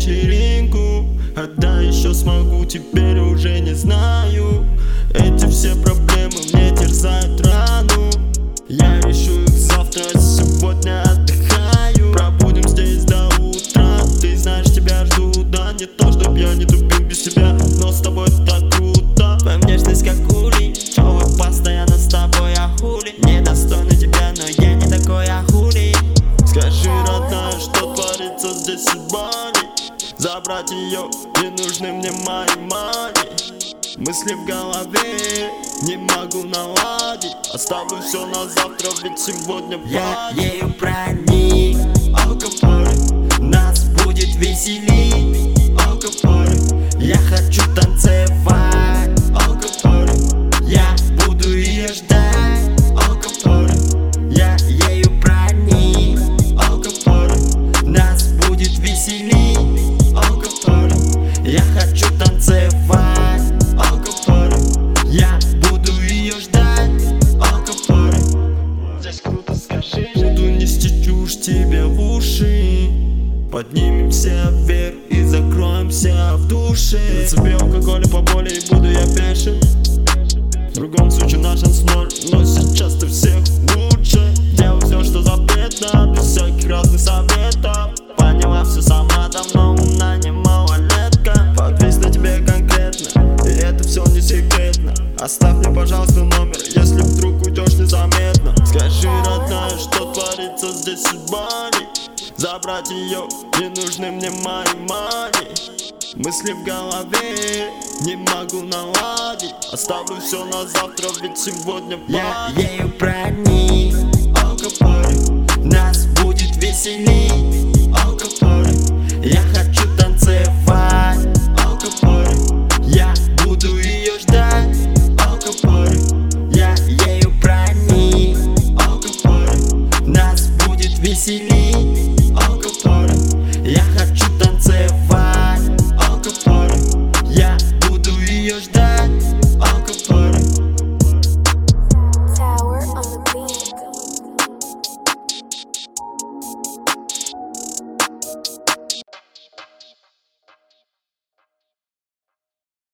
вечеринку. Когда еще смогу, теперь уже не знаю. Эти все проблемы мне терзают рану. Я решу их завтра, сегодня отдыхаю. Пробудем здесь до утра. Ты знаешь, тебя жду, да. Не то, чтоб я не тупил без тебя, но с тобой так круто. Твоя внешность как улей, шоу постоянно с тобой, а хули. Недостойна тебя, но я не такой, а хули. Скажи, родная, что творится здесь в бане. Забрать ее, не нужны мне мои мани. Мысли в голове, не могу наладить. Оставлю все на завтра, ведь сегодня парень. Я ею проник, алкоголь, нас будет веселить. Алкоголь, я хочу танцевать. Алкоголь, я буду ее ждать. Алкоголь, я ею проник. Алкоголь, нас будет веселить. Алкоголь, я хочу танцевать. Я буду ее ждать. Алкоголь, здесь круто, скажи. Буду нести чушь тебе в уши. Поднимемся вверх и закроемся в душе. Зацепи алкоголь по боли и буду я бешен. В другом случае наш шанс ноль, но сейчас ты всех лучше. Делай все, что запрета, без всяких разных советов. Поняла все сама, давно умна, не малолетка. Подвис на тебе конкретно, и это все не секретно. Оставь мне, пожалуйста, номер, если вдруг уйдешь незаметно. Скажи, родная, что творится здесь в бане. Забрать ее, не нужны мне мои мани. Мысли в голове, не могу наладить. Оставлю все на завтра, ведь сегодня парень. Я ею проник. Алкоголь, нас будет веселить. Алкоголь, я хочу